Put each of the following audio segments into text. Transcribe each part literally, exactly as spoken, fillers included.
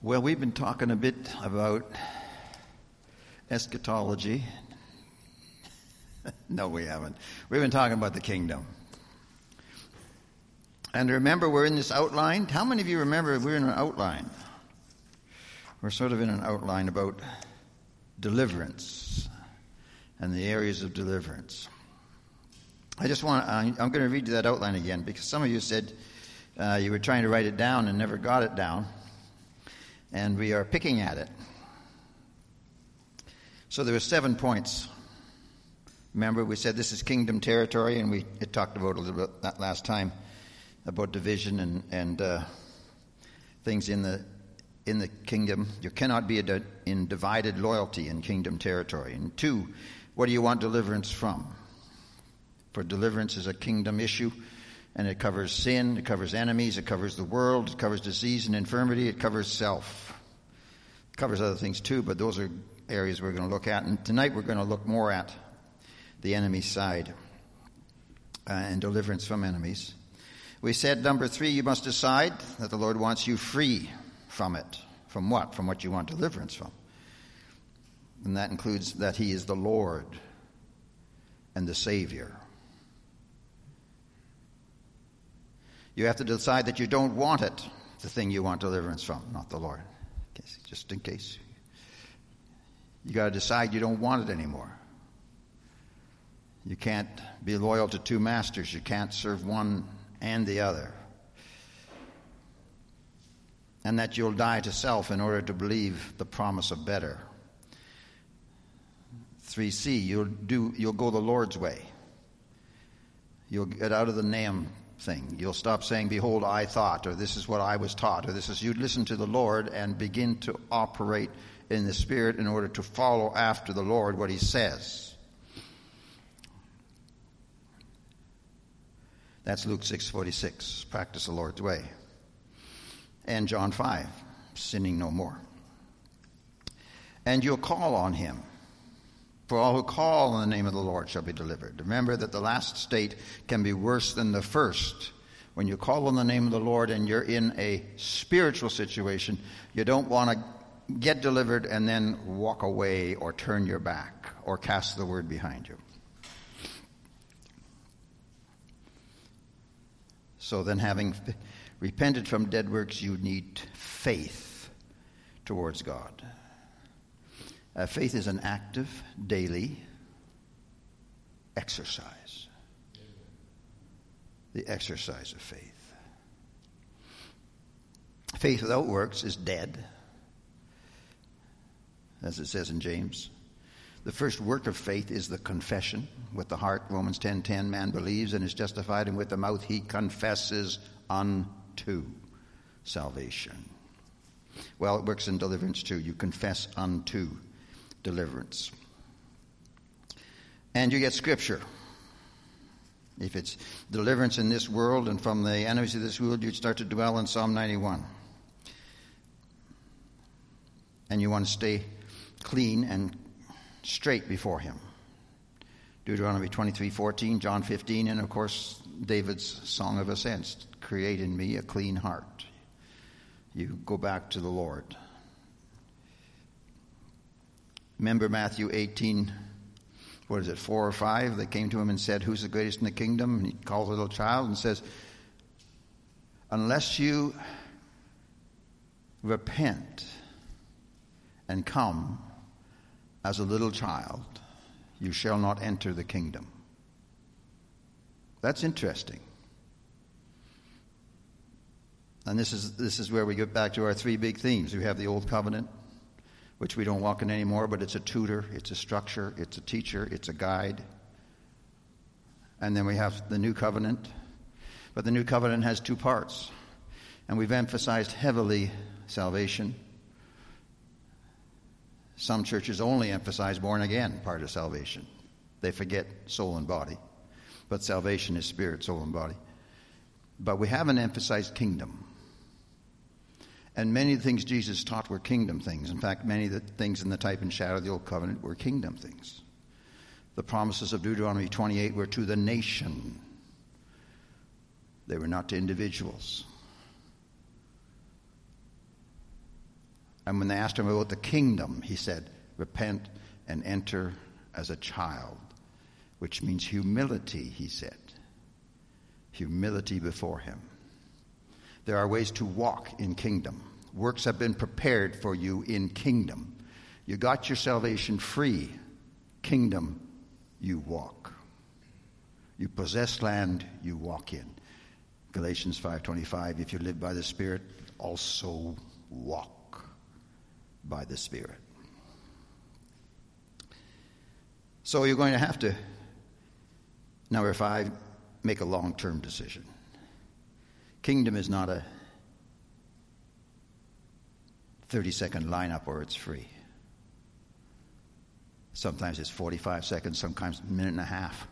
Well, we've been talking a bit about eschatology. No, we haven't. We've been talking about the kingdom. And remember, we're in this outline. How many of you remember we're in an outline? We're sort of in an outline about deliverance and the areas of deliverance. I just want to, I'm going to read you that outline again, because some of you said uh, you were trying to write it down and never got it down. And we are picking at it. So there were seven points. Remember, we said this is kingdom territory, and we it talked about a little bit that last time about division and and uh, things in the in the kingdom. You cannot be a di- in divided loyalty in kingdom territory. And two, what do you want deliverance from? For deliverance is a kingdom issue. And it covers sin, it covers enemies, it covers the world, it covers disease and infirmity, it covers self. It covers other things too, but those are areas we're going to look at. And tonight we're going to look more at the enemy side uh, and deliverance from enemies. We said, number three, you must decide that the Lord wants you free from it. From what? From what you want deliverance from. And that includes that He is the Lord and the Savior. You have to decide that you don't want it, the thing you want deliverance from, not the Lord. Okay, just in case. You got to decide you don't want it anymore. You can't be loyal to two masters. You can't serve one and the other. And that you'll die to self in order to believe the promise of better. three C, you'll do you'll go the Lord's way. You'll get out of the name thing. You'll stop saying, behold, I thought, or this is what I was taught, or this is, you'd listen to the Lord and begin to operate in the Spirit in order to follow after the Lord what He says. That's Luke six forty-six, practice the Lord's way. And John five, sinning no more. And you'll call on Him. For all who call on the name of the Lord shall be delivered. Remember that the last state can be worse than the first. When you call on the name of the Lord and you're in a spiritual situation, you don't want to get delivered and then walk away or turn your back or cast the word behind you. So then, having repented from dead works, you need faith towards God. Uh, faith is an active, daily exercise. The exercise of faith. Faith without works is dead, as it says in James. The first work of faith is the confession. With the heart, Romans ten ten, man believes and is justified, and with the mouth he confesses unto salvation. Well, it works in deliverance too. You confess unto deliverance. And you get Scripture. If it's deliverance in this world and from the enemies of this world, you'd start to dwell in Psalm ninety-one. And you want to stay clean and straight before Him. Deuteronomy twenty-three fourteen, John fifteen, and of course David's Song of Ascents. Create in me a clean heart. You go back to the Lord. Remember Matthew eighteen, what is it, four or five? They came to Him and said, who's the greatest in the kingdom? And He calls a little child and says, unless you repent and come as a little child, you shall not enter the kingdom. That's interesting. And this is this is where we get back to our three big themes. We have the Old Covenant, which we don't walk in anymore, but it's a tutor, it's a structure, it's a teacher, it's a guide. And then we have the New Covenant. But the New Covenant has two parts. And we've emphasized heavily salvation. Some churches only emphasize born again part of salvation. They forget soul and body. But salvation is spirit, soul, and body. But we haven't emphasized kingdom. And many of the things Jesus taught were kingdom things. In fact, many of the things in the type and shadow of the Old Covenant were kingdom things. The promises of Deuteronomy twenty-eight were to the nation. They were not to individuals. And when they asked him about the kingdom, he said, repent and enter as a child, which means humility, he said. Humility before him. There are ways to walk in kingdom. Works have been prepared for you in kingdom. You got your salvation free. Kingdom, you walk. You possess land, you walk in. Galatians five twenty-five, if you live by the Spirit, also walk by the Spirit. So you're going to have to, number five, make a long-term decision. Kingdom is not a thirty-second lineup where it's free. Sometimes it's forty-five seconds, sometimes a minute and a half.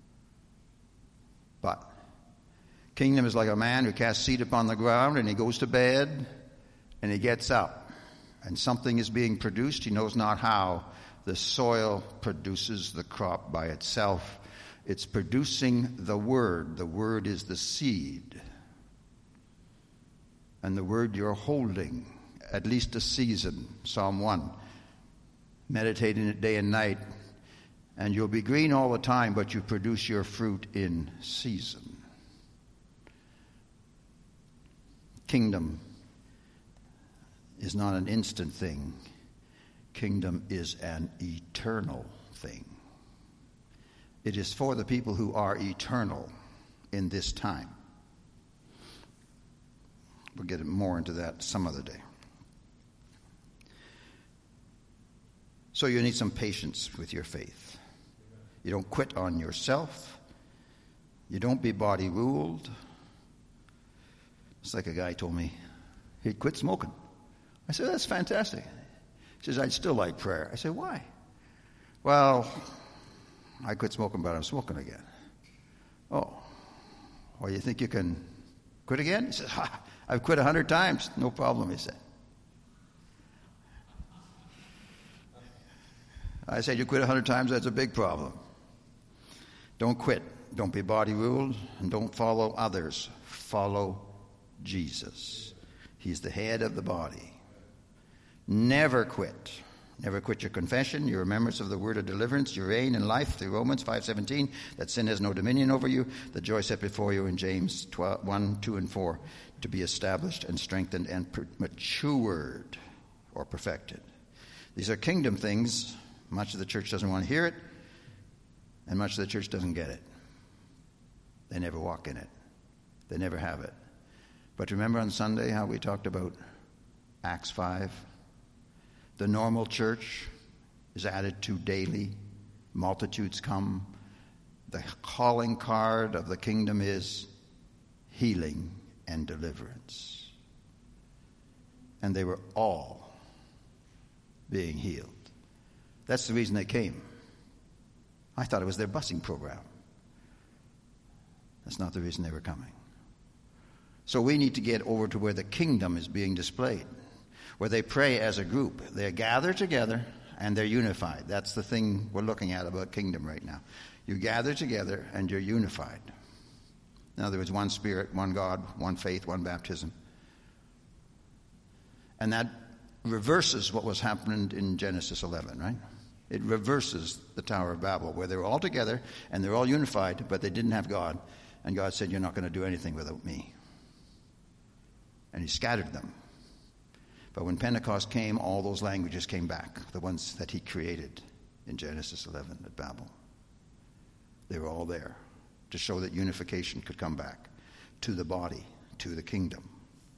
But kingdom is like a man who casts seed upon the ground and he goes to bed and he gets up and something is being produced. He knows not how. The soil produces the crop by itself. It's producing the word. The word is the seed. And the word you're holding, at least a season, Psalm one. Meditating it day and night, and you'll be green all the time, but you produce your fruit in season. Kingdom is not an instant thing. Kingdom is an eternal thing. It is for the people who are eternal in this time. We'll get more into that some other day. So you need some patience with your faith. You don't quit on yourself. You don't be body ruled. It's like a guy told me he'd quit smoking. I said, that's fantastic. He says, I'd still like prayer. I said, why? Well, I quit smoking, but I'm smoking again. Oh, well, you think you can quit again? He says, ha, I've quit a hundred times. No problem, he said. I said, you quit a hundred times, that's a big problem. Don't quit. Don't be body ruled, and don't follow others. Follow Jesus. He's the head of the body. Never quit. Never quit your confession, your remembrance of the word of deliverance, your reign in life through Romans five seventeen, that sin has no dominion over you, the joy set before you in James one, two, and four, to be established and strengthened and matured or perfected. These are kingdom things. Much of the church doesn't want to hear it, and much of the church doesn't get it. They never walk in it. They never have it. But remember on Sunday how we talked about Acts five? The normal church is added to daily. Multitudes come. The calling card of the kingdom is healing and deliverance. And they were all being healed. That's the reason they came. I thought it was their busing program. That's not the reason they were coming. So we need to get over to where the kingdom is being displayed, where they pray as a group. They're gathered together and they're unified. That's the thing we're looking at about kingdom right now. You gather together and you're unified. In other words, one Spirit, one God, one faith, one baptism. And that reverses what was happening in Genesis eleven, right? It reverses the Tower of Babel, where they were all together and they're all unified, but they didn't have God. And God said, you're not going to do anything without me. And he scattered them. But when Pentecost came, all those languages came back, the ones that he created in Genesis eleven at Babel. They were all there to show that unification could come back to the body, to the kingdom.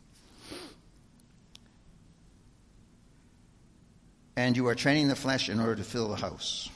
And you are training the flesh in order to fill the house.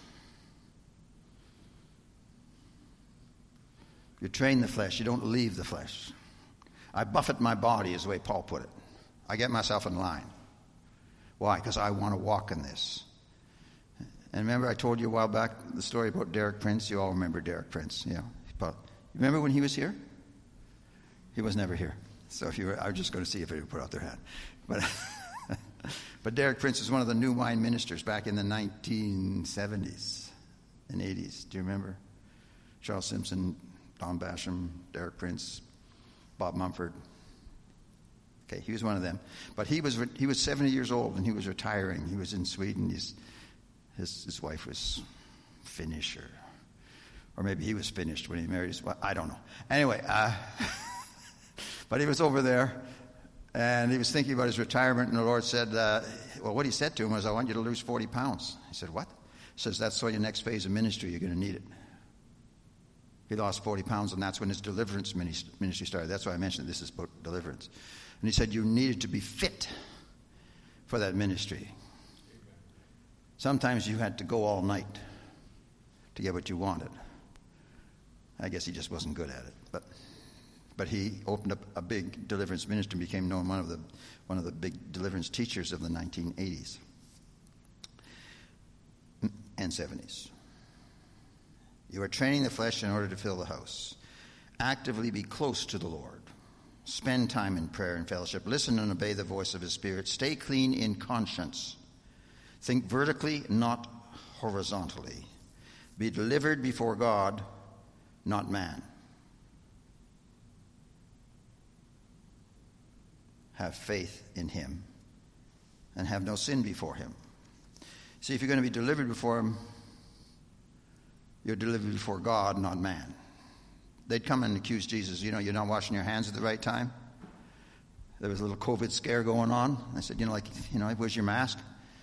You train the flesh, you don't leave the flesh. I buffet my body is the way Paul put it. I get myself in line. Why? Because I want to walk in this. And remember I told you a while back the story about Derek Prince? You all remember Derek Prince, yeah. But remember when he was here? He was never here. So if you were, I was just going to see if anybody put out their hand. But But Derek Prince was one of the New Wine ministers back in the nineteen seventies and eighties. Do you remember? Charles Simpson, Don Basham, Derek Prince, Bob Mumford, Okay, he was one of them. But he was he was seventy years old, and he was retiring. He was in Sweden. His his, his wife was Finnish, or, or maybe he was finished when he married his wife. I don't know. Anyway, uh, but he was over there, and he was thinking about his retirement, and the Lord said, uh, well, what he said to him was, I want you to lose forty pounds. He said, what? He says, that's so your next phase of ministry, you're going to need it. He lost forty pounds, and that's when his deliverance ministry started. That's why I mentioned this is about deliverance. And he said you needed to be fit for that ministry. Sometimes you had to go all night to get what you wanted. I guess he just wasn't good at it. But but he opened up a big deliverance ministry and became known one of the one of the big deliverance teachers of the nineteen eighties and seventies. You are training the flesh in order to fill the house. Actively be close to the Lord. Spend time in prayer and fellowship. Listen and obey the voice of his Spirit. Stay clean in conscience. Think vertically, not horizontally. Be delivered before God, not man. Have faith in him and have no sin before him. See, if you're going to be delivered before him, you're delivered before God, not man. They'd come and accuse Jesus, you know, you're not washing your hands at the right time. There was a little COVID scare going on. I said, you know, like, you know, where's your mask?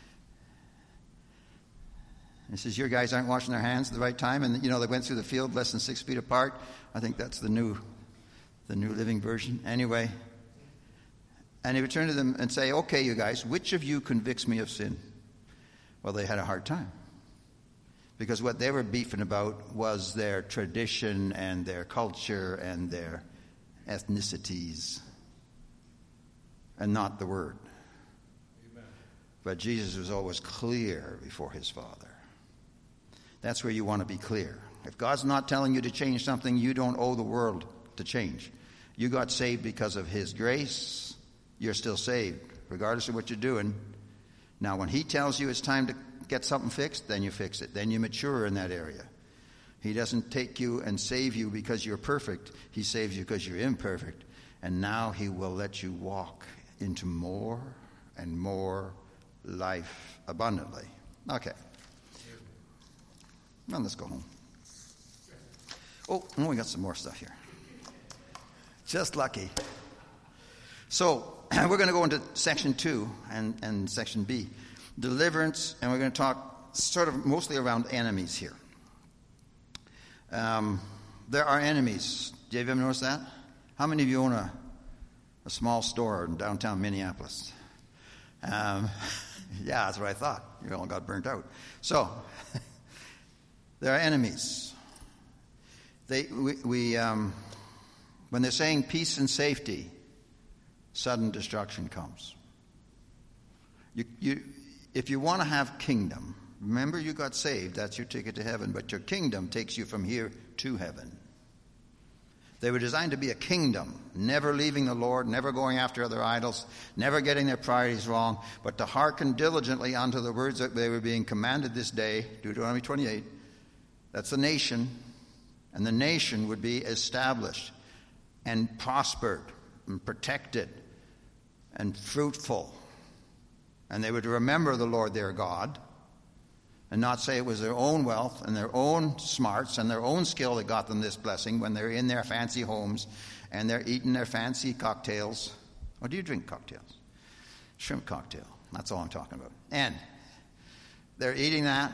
And he says, your guys aren't washing their hands at the right time. And, you know, they went through the field less than six feet apart. I think that's the new, the New Living Version. Anyway. And he would turn to them and say, okay, you guys, which of you convicts me of sin? Well, they had a hard time. Because what they were beefing about was their tradition and their culture and their ethnicities, and not the Word. Amen. But Jesus was always clear before his Father. That's where you want to be clear. If God's not telling you to change something, you don't owe the world to change. You got saved because of his grace. You're still saved, regardless of what you're doing. Now, when he tells you it's time to get something fixed, then you fix it. Then you mature in that area. He doesn't take you and save you because you're perfect. He saves you because you're imperfect. And now he will let you walk into more and more life abundantly. Okay. Now let's go home. Oh, oh, we got some more stuff here. Just lucky. So, we're going to go into section two and, and section B. Deliverance, and we're going to talk sort of mostly around enemies here. Um, there are enemies. Do you ever notice that? How many of you own a, a small store in downtown Minneapolis? Um, yeah, that's what I thought. You all got burnt out. So, there are enemies. They, we, we um, when they're saying peace and safety, sudden destruction comes. You, you, if you want to have kingdom, remember you got saved, that's your ticket to heaven, but your kingdom takes you from here to heaven. They were designed to be a kingdom, never leaving the Lord, never going after other idols, never getting their priorities wrong, but to hearken diligently unto the words that they were being commanded this day, Deuteronomy twenty-eight. That's the nation, and the nation would be established and prospered and protected and fruitful. And they would remember the Lord their God and not say it was their own wealth and their own smarts and their own skill that got them this blessing when they're in their fancy homes and they're eating their fancy cocktails. Or do you drink cocktails? Shrimp cocktail. That's all I'm talking about. And they're eating that.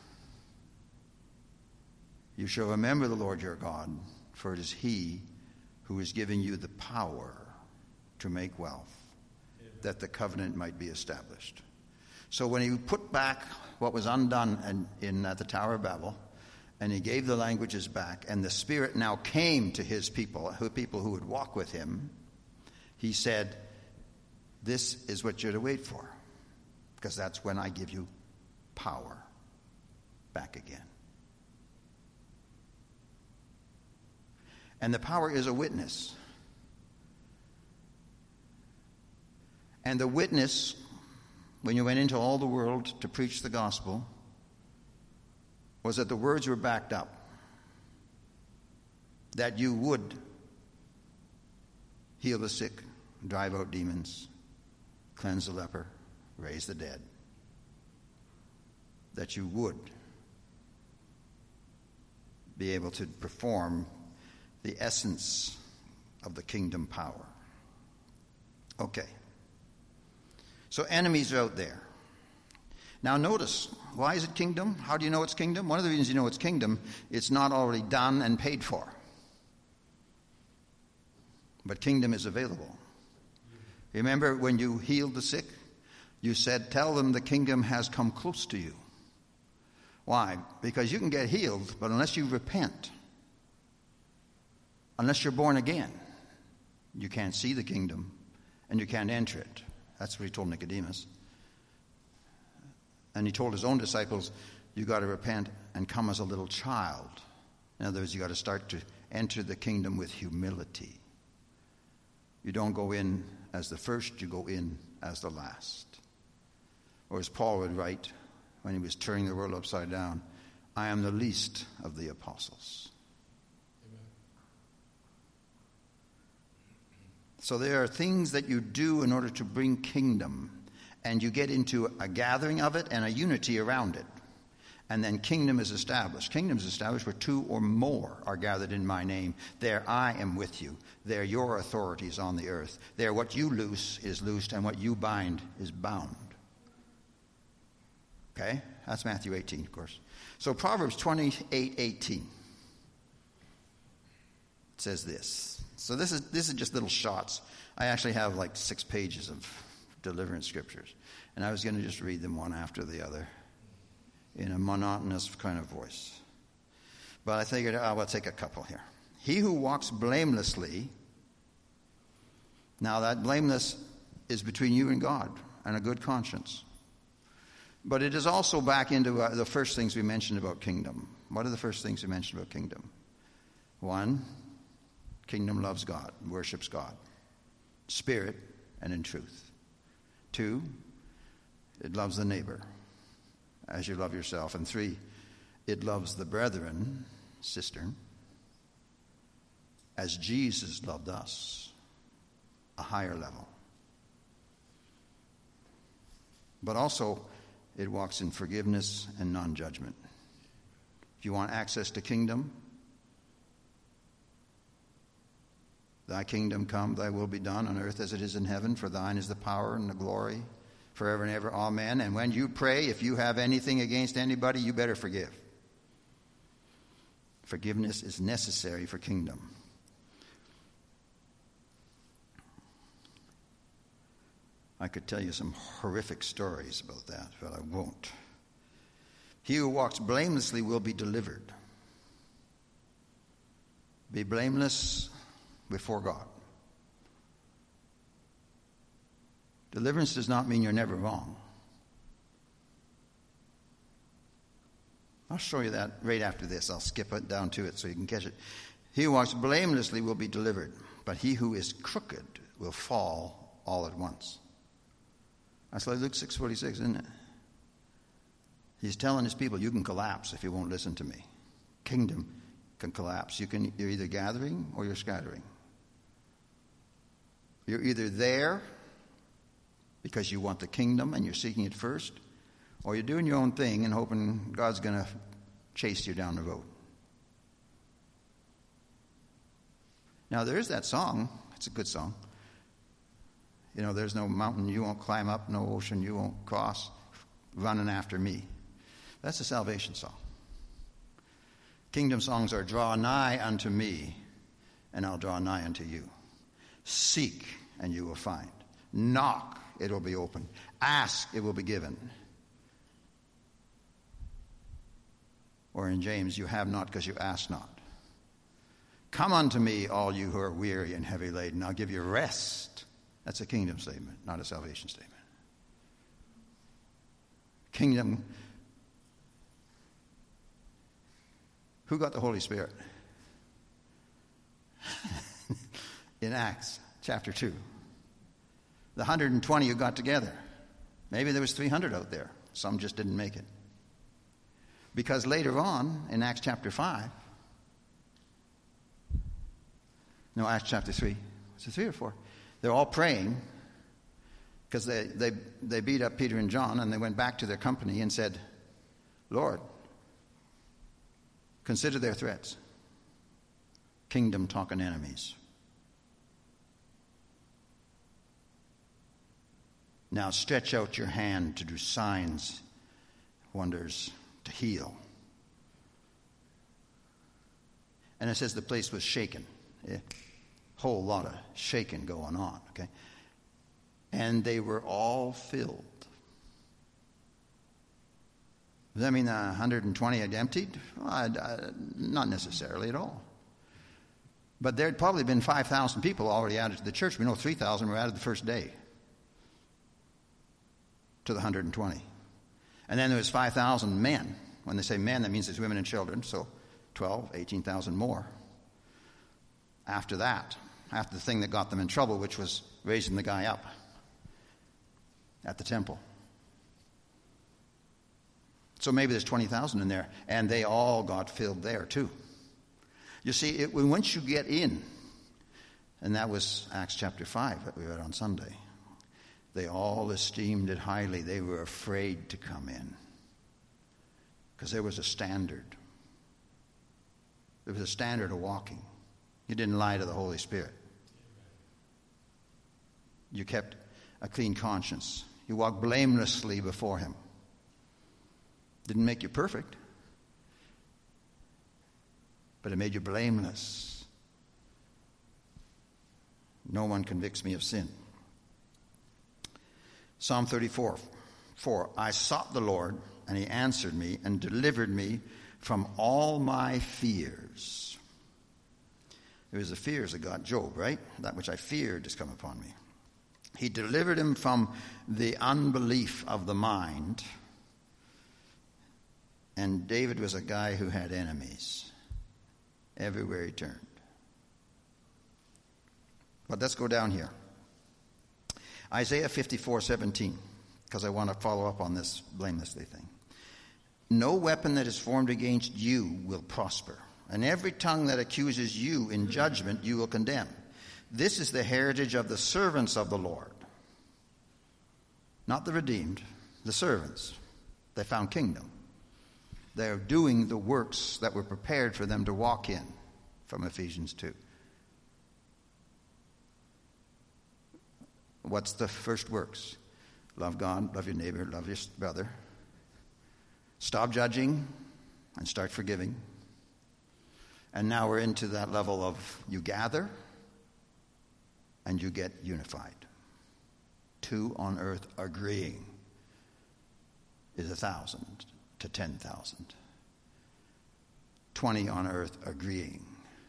You shall remember the Lord your God, for it is he who is giving you the power to make wealth, that the covenant might be established. So when he put back what was undone in, in uh, the Tower of Babel, and he gave the languages back, and the Spirit now came to his people, who people who would walk with him, he said, this is what you're to wait for, because that's when I give you power back again. And the power is a witness. And the witness, when you went into all the world to preach the gospel, was that the words were backed up. That you would heal the sick, drive out demons, cleanse the leper, raise the dead. That you would be able to perform the essence of the kingdom power. Okay. So enemies are out there. Now notice, why is it kingdom? How do you know it's kingdom? One of the reasons you know it's kingdom, it's not already done and paid for. But kingdom is available. Remember when you healed the sick? You said, tell them the kingdom has come close to you. Why? Because you can get healed, but unless you repent, unless you're born again, you can't see the kingdom and you can't enter it. That's what he told Nicodemus. And he told his own disciples, you got to repent and come as a little child. In other words, you got to start to enter the kingdom with humility. You don't go in as the first, you go in as the last. Or as Paul would write when he was turning the world upside down, I am the least of the apostles. Amen. So there are things that you do in order to bring kingdom, and you get into a gathering of it and a unity around it. And then kingdom is established. Kingdom is established where two or more are gathered in my name. There I am with you. There your authorities on the earth. There what you loose is loosed, and what you bind is bound. Okay? That's Matthew eighteen, of course. So Proverbs twenty-eight eighteen says this. So this is this is just little shots. I actually have like six pages of deliverance scriptures. And I was going to just read them one after the other in a monotonous kind of voice. But I figured I will take a couple here. He who walks blamelessly. Now that blameless is between you and God and a good conscience. But it is also back into uh, the first things we mentioned about kingdom. What are the first things we mentioned about kingdom? One, kingdom loves God, worships God, spirit and in truth. Two, it loves the neighbor as you love yourself. And three, it loves the brethren, sister, as Jesus loved us, a higher level. But also, it walks in forgiveness and non-judgment. If you want access to kingdom, thy kingdom come, thy will be done on earth as it is in heaven, for thine is the power and the glory forever and ever. Amen. And when you pray, if you have anything against anybody, you better forgive. Forgiveness is necessary for kingdom. I could tell you some horrific stories about that, but I won't. He who walks blamelessly will be delivered. Be blameless before God. Deliverance does not mean you're never wrong. I'll show you that right after this. I'll skip it down to it so you can catch it. He who walks blamelessly will be delivered, but he who is crooked will fall all at once. That's like Luke six forty-six, isn't it? He's telling his people, you can collapse if you won't listen to me. Kingdom can collapse. You can, you're either gathering or you're scattering. You're either there because you want the kingdom and you're seeking it first, or you're doing your own thing and hoping God's going to chase you down the road. Now, there is that song. It's a good song. You know, there's no mountain you won't climb up, no ocean you won't cross, running after me. That's a salvation song. Kingdom songs are draw nigh unto me, and I'll draw nigh unto you. Seek, and you will find. Knock, it will be opened. Ask, it will be given. Or in James, you have not because you ask not. Come unto me, all you who are weary and heavy laden. I'll give you rest. That's a kingdom statement, not a salvation statement. Kingdom. Who got the Holy Spirit? In Acts chapter two. The one hundred twenty who got together. Maybe there was three hundred out there. Some just didn't make it. Because later on, in Acts chapter five, no, Acts chapter three. Was it three or four? They're all praying because they, they, they beat up Peter and John, and they went back to their company and said, Lord, consider their threats. Kingdom talking enemies. Now stretch out your hand to do signs, wonders, to heal. And it says the place was shaken. A whole lot of shaking going on, okay? And they were all filled. Does that mean the one hundred twenty had emptied? Well, I, I, not necessarily at all. But there had probably been five thousand people already added to the church. We know three thousand were added the first day to the one hundred twenty. And then there was five thousand men. When they say men, that means there's women and children, so twelve, eighteen thousand more. After that, after the thing that got them in trouble, which was raising the guy up at the temple. So maybe there's twenty thousand in there, and they all got filled there too. You see, it, once you get in, and that was Acts chapter five that we read on Sunday, they all esteemed it highly. They were afraid to come in because there was a standard. There was a standard of walking. You didn't lie to the Holy Spirit. You kept a clean conscience. You walked blamelessly before Him. Didn't make you perfect, but it made you blameless. No one convicts me of sin. Psalm thirty-four, four. I sought the Lord, and He answered me and delivered me from all my fears. It was the fears that got Job, right? That which I feared has come upon me. He delivered him from the unbelief of the mind. And David was a guy who had enemies everywhere he turned. But let's go down here. Isaiah fifty-four seventeen, because I want to follow up on this blamelessly thing. No weapon that is formed against you will prosper, and every tongue that accuses you in judgment you will condemn. This is the heritage of the servants of the Lord. Not the redeemed, the servants. They found kingdom. They're doing the works that were prepared for them to walk in, from Ephesians two. What's the first works? Love God, love your neighbor, love your brother. Stop judging and start forgiving. And now we're into that level of you gather and you get unified. Two on earth agreeing is a thousand to ten thousand. Twenty on earth agreeing.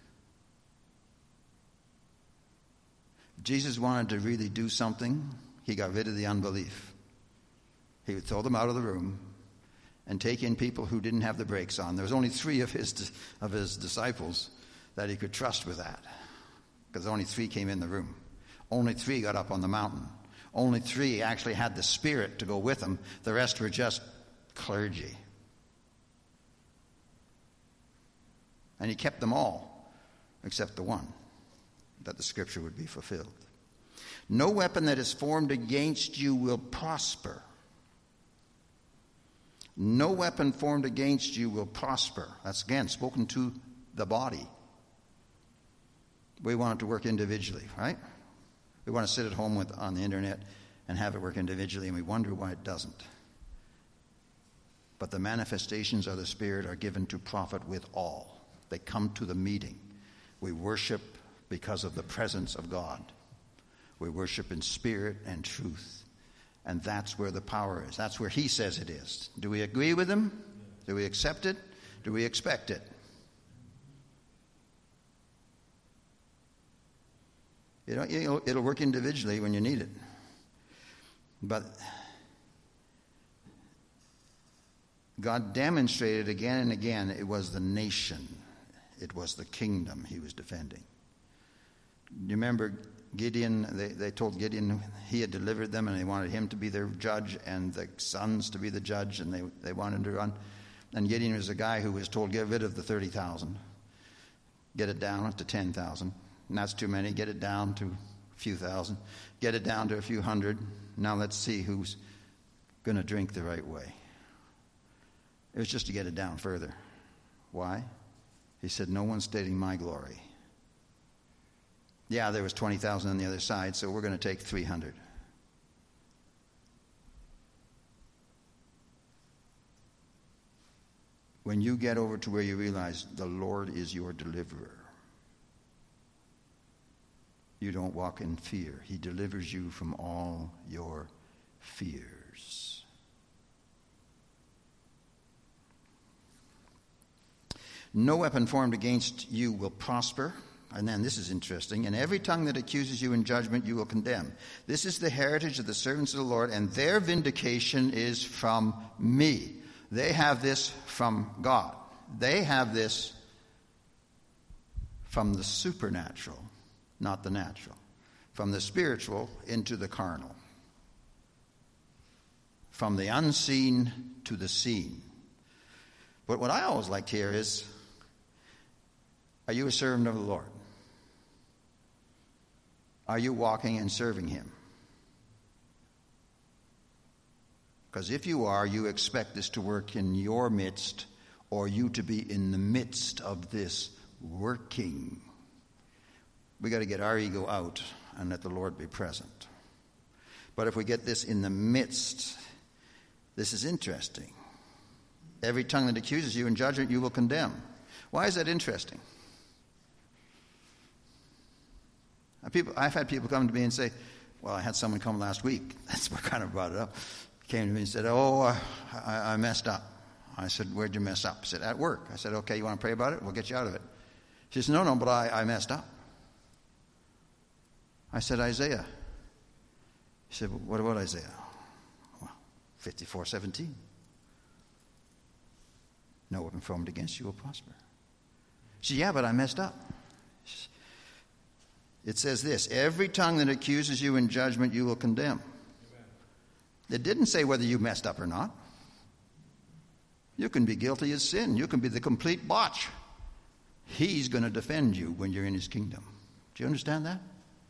If Jesus wanted to really do something, He got rid of the unbelief. He would throw them out of the room and take in people who didn't have the brakes on. There was only three of his of his disciples that He could trust with that, because only three came in the room. Only three got up on the mountain. Only three actually had the Spirit to go with them. The rest were just clergy. And He kept them all, except the one, that the Scripture would be fulfilled. No weapon that is formed against you will prosper. No weapon formed against you will prosper. That's again spoken to the body. We want it to work individually, right? We want to sit at home with, on the internet and have it work individually, and we wonder why it doesn't. But the manifestations of the Spirit are given to profit with all. They come to the meeting. We worship because of the presence of God. We worship in spirit and truth. And that's where the power is. That's where He says it is. Do we agree with Him? Do we accept it? Do we expect it? You know, it'll, it'll work individually when you need it. But God demonstrated again and again it was the nation. It was the kingdom He was defending. You remember Gideon, they, they told Gideon he had delivered them and they wanted him to be their judge and the sons to be the judge, and they, they wanted him to run. And Gideon was a guy who was told, get rid of the thirty thousand. Get it down to ten thousand. And that's too many. Get it down to a few thousand, get it down to a few hundred. Now let's see who's going to drink the right way. It was just to get it down further. Why? He said, no one's stating my glory. Yeah, there was twenty thousand on the other side, so we're going to take three hundred. When you get over to where you realize the Lord is your deliverer, you don't walk in fear. He delivers you from all your fears. No weapon formed against you will prosper. And then this is interesting. And every tongue that accuses you in judgment you will condemn. This is the heritage of the servants of the Lord, and their vindication is from me. They have this from God. They have this from the supernatural, not the natural. From the spiritual into the carnal. From the unseen to the seen. But what I always like to hear is, are you a servant of the Lord? Are you walking and serving him? Because if you are, you expect this to work in your midst, or you to be in the midst of this working. We got to get our ego out and let the Lord be present. But if we get this in the midst, this is interesting. Every tongue that accuses you in judgment you will condemn. Why is that interesting? People, I've had people come to me and say, well, I had someone come last week. That's what kind of brought it up. Came to me and said, oh, I, I messed up. I said, where'd you mess up? He said, at work. I said, okay, you want to pray about it? We'll get you out of it. She said, no, no, but I, I messed up. I said, Isaiah. He said, well, what about Isaiah? Well, fifty-four seventeen. No weapon formed against you will prosper. She said, yeah, but I messed up. It says this, every tongue that accuses you in judgment you will condemn. Amen. It didn't say whether you messed up or not. You can be guilty of sin. You can be the complete botch. He's going to defend you when you're in his kingdom. Do you understand that?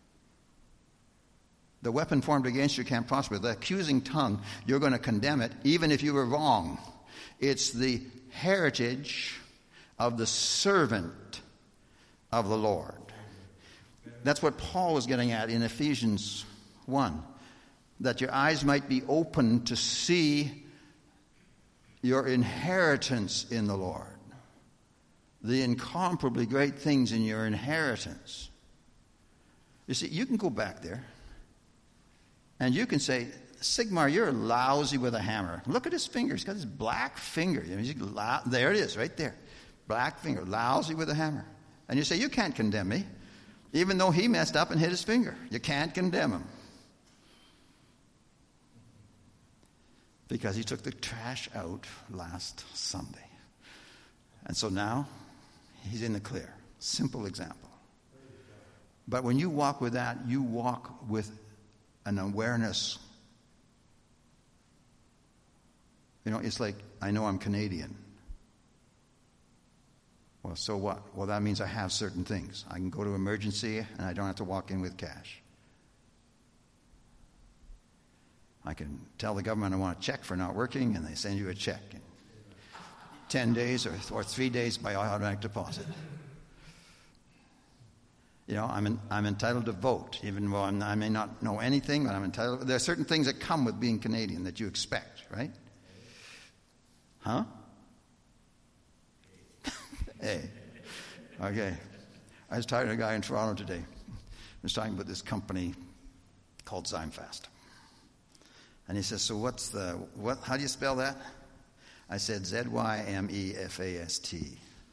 The weapon formed against you can't prosper. The accusing tongue, you're going to condemn it even if you were wrong. It's the heritage of the servant of the Lord. That's what Paul was getting at in Ephesians one. That your eyes might be open to see your inheritance in the Lord. The incomparably great things in your inheritance. You see, you can go back there and you can say, Sigmar, you're lousy with a hammer. Look at his fingers. He's got this black finger. There it is, right there. Black finger, lousy with a hammer. And you say, you can't condemn me. Even though he messed up and hit his finger. You can't condemn him. Because he took the trash out last Sunday. And so now, he's in the clear. Simple example. But when you walk with that, you walk with an awareness. You know, it's like, I know I'm Canadian. Well, so what? Well, that means I have certain things. I can go to emergency and I don't have to walk in with cash. I can tell the government I want a check for not working and they send you a check in ten days or, or three days by automatic deposit. You know, I'm in, I'm entitled to vote, even though I'm, I may not know anything, but I'm entitled. There are certain things that come with being Canadian that you expect, right? Huh? Hey, okay. I was talking to a guy in Toronto today. I was talking about this company called Zymefast. And he says, so what's the, what? How do you spell that? I said, Z Y M E F A S T.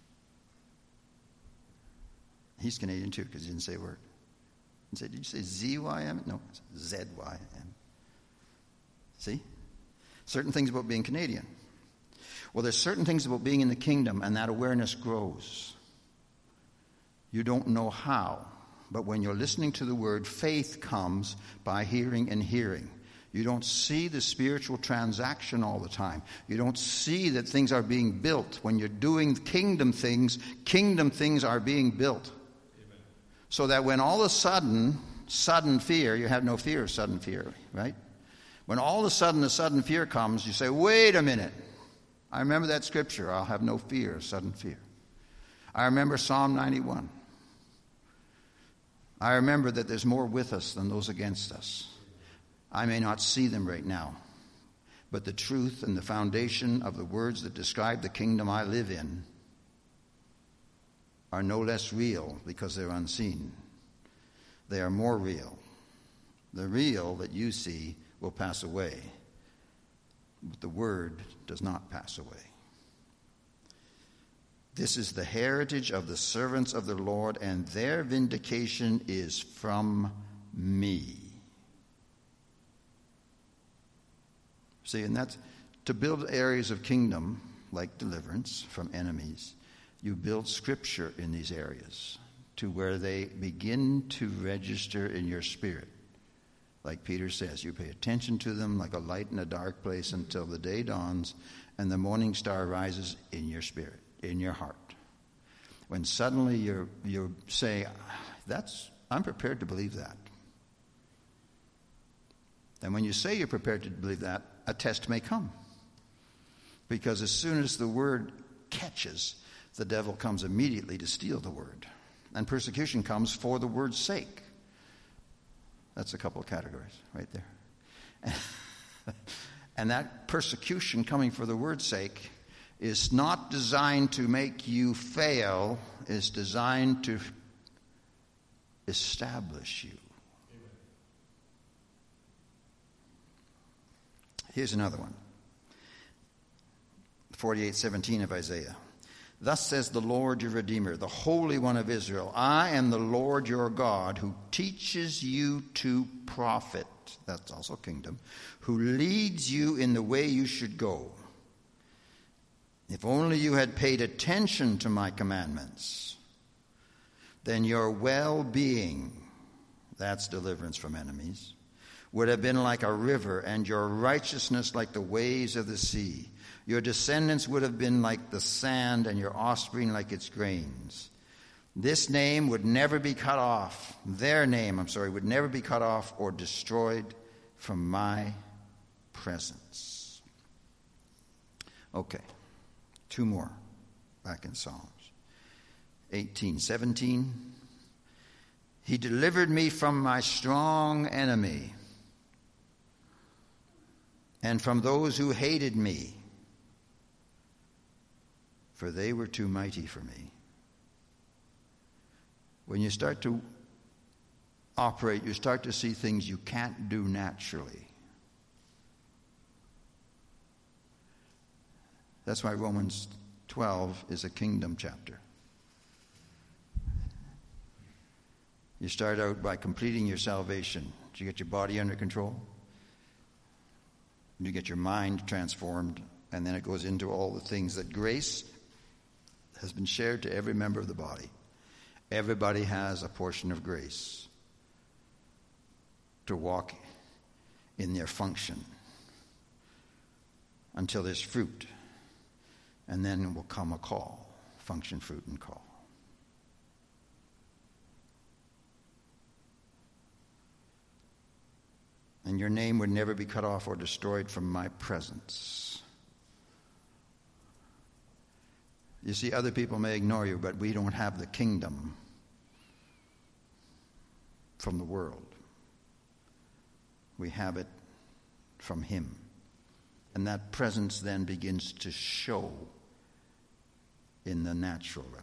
He's Canadian too, because he didn't say a word. He said, did you say Z Y M? No, Z Y M. See? Certain things about being Canadian. Well, there's certain things about being in the kingdom, and that awareness grows. You don't know how, but when you're listening to the word, faith comes by hearing and hearing. You don't see the spiritual transaction all the time. You don't see that things are being built. When you're doing kingdom things, kingdom things are being built. Amen. So that when all of a sudden sudden fear, you have no fear of sudden fear, right? When all of a sudden the sudden fear comes, you say, wait a minute. I remember that scripture, I'll have no fear of sudden fear. I remember Psalm ninety-one. I remember that there's more with us than those against us. I may not see them right now, but the truth and the foundation of the words that describe the kingdom I live in are no less real because they're unseen. They are more real. The real that you see will pass away, but the word does not pass away. This is the heritage of the servants of the Lord, and their vindication is from me. See, and that's to build areas of kingdom like deliverance from enemies. You build scripture in these areas to where they begin to register in your spirit. Like Peter says, you pay attention to them like a light in a dark place until the day dawns and the morning star rises in your spirit, in your heart. When suddenly you you say, "That's I'm prepared to believe that." And when you say you're prepared to believe that, a test may come. Because as soon as the word catches, the devil comes immediately to steal the word. And persecution comes for the word's sake. That's a couple of categories right there. And that persecution coming for the word's sake is not designed to make you fail. It's designed to establish you. Amen. Here's another one. forty-eight seventeen of Isaiah. Thus says the Lord your Redeemer, the Holy One of Israel, I am the Lord your God who teaches you to profit. That's also kingdom. Who leads you in the way you should go. If only you had paid attention to my commandments, then your well-being, that's deliverance from enemies, would have been like a river, and your righteousness like the waves of the sea. Your descendants would have been like the sand, and your offspring like its grains. This name would never be cut off. Their name, I'm sorry, would never be cut off or destroyed from my presence. Okay, two more back in Psalms. eighteen seventeen. He delivered me from my strong enemy and from those who hated me, for they were too mighty for me. When you start to operate, you start to see things you can't do naturally. That's why Romans twelve is a kingdom chapter. You start out by completing your salvation. Did you get your body under control? You get your mind transformed, and then it goes into all the things that grace has been shared to every member of the body. Everybody has a portion of grace to walk in their function until there's fruit. And then will come a call, function, fruit, and call. And your name would never be cut off or destroyed from my presence. You see, other people may ignore you, but we don't have the kingdom from the world. We have it from him. And that presence then begins to show in the natural realm.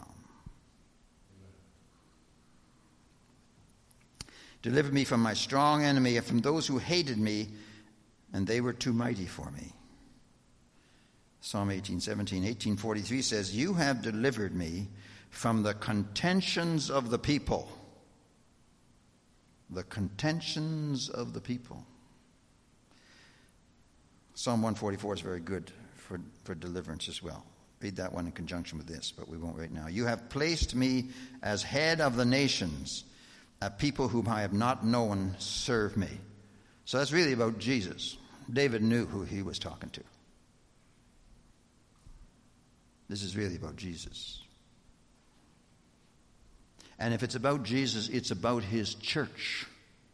Deliver me from my strong enemy and from those who hated me, and they were too mighty for me. Psalm eighteen seventeen. eighteen forty-three says, you have delivered me from the contentions of the people. The contentions of the people. Psalm one forty-four is very good for, for deliverance as well. Read that one in conjunction with this, but we won't right now. You have placed me as head of the nations. A people whom I have not known serve me. So that's really about Jesus. David knew who he was talking to. This is really about Jesus. And if it's about Jesus, it's about his church.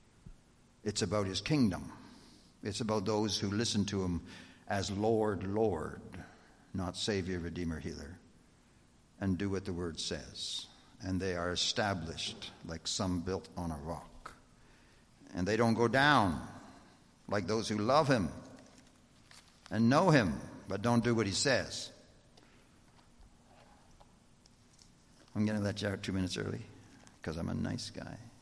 It's about his kingdom. It's about those who listen to him as Lord, Lord, not Savior, Redeemer, Healer, and do what the word says. And they are established like some built on a rock. And they don't go down like those who love him and know him but don't do what he says. I'm going to let you out two minutes early because I'm a nice guy.